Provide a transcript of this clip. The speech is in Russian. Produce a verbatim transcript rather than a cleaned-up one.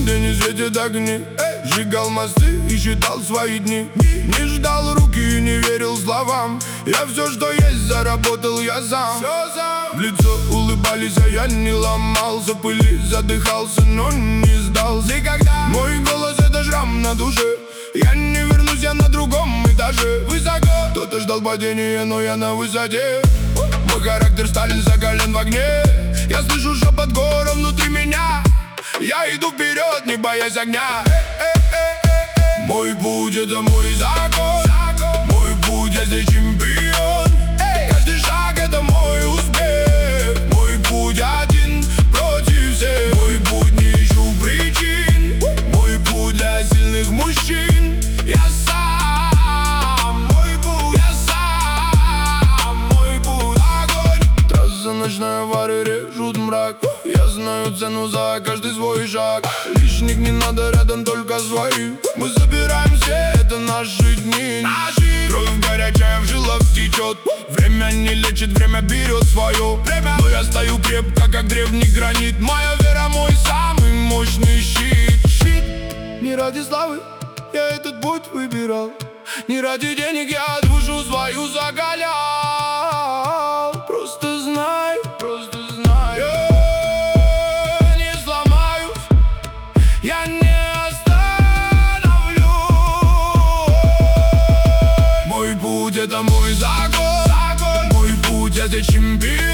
где не светят огни. Сжигал мосты и считал свои дни. Не ждал руки и не верил словам. Я все, что есть, заработал я сам. В лицо улыбались, а я не ломался. Пыли задыхался, но не сдался. Никогда. Мой голос — это шрам на душе. Я не вернусь, я на другом этаже. Высоко. Кто-то ждал падения, но я на высоте. Мой характер Сталин закален в огне. Я слышу шепот гора внутри меня. Я иду вперед, не боясь огня. Мой путь — это мой закон. Мой путь — я здесь чемпион. Каждый шаг — это мой успех. Мой путь один против всех. Мой путь — не ищу причин. Мой путь для сильных мужчин. Я сам. Мой путь, я сам. Мой путь — огонь. Трасса ночная, фары режут мрак. Я знаю цену за каждый свой шаг. Лишних не надо, рядом только свои. Мы забираем все, это наши дни. Наши. Кровь горячая в жилах течет. Время не лечит, время берет свое. Время. Но я стою крепко, как древний гранит. Моя вера — мой самый мощный щит. Щит. Не ради славы я этот путь выбирал. Не ради денег я душу свою заголял. Просто знай, просто знай, я не сломаюсь, я не остановлюсь. Мой путь — это мой закон. Мой путь — это чемпион.